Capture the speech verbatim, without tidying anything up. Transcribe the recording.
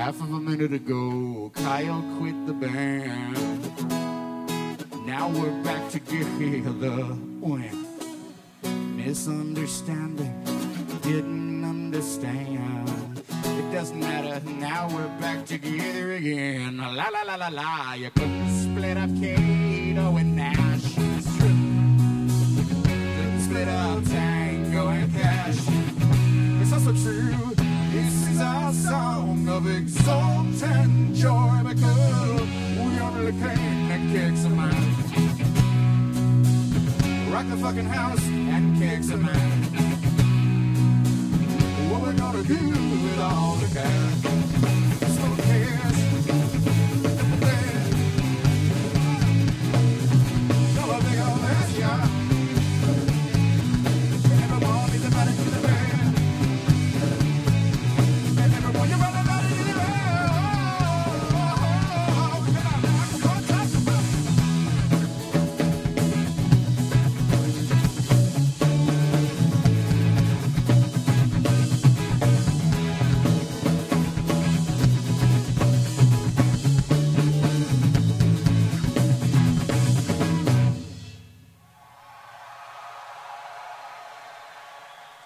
Half of a minute ago, Kyle quit the band. Now we're back together when misunderstanding, didn't understand. It doesn't matter, now we're back together again. La la la la la, you couldn't split up Kato and Nash. Strip. Couldn't split up Tango and Cash. It's also true, this is our song of exultant joy, because we only came to kick some ass. Rock the fucking house and kick some ass. What we gonna do with all the cash?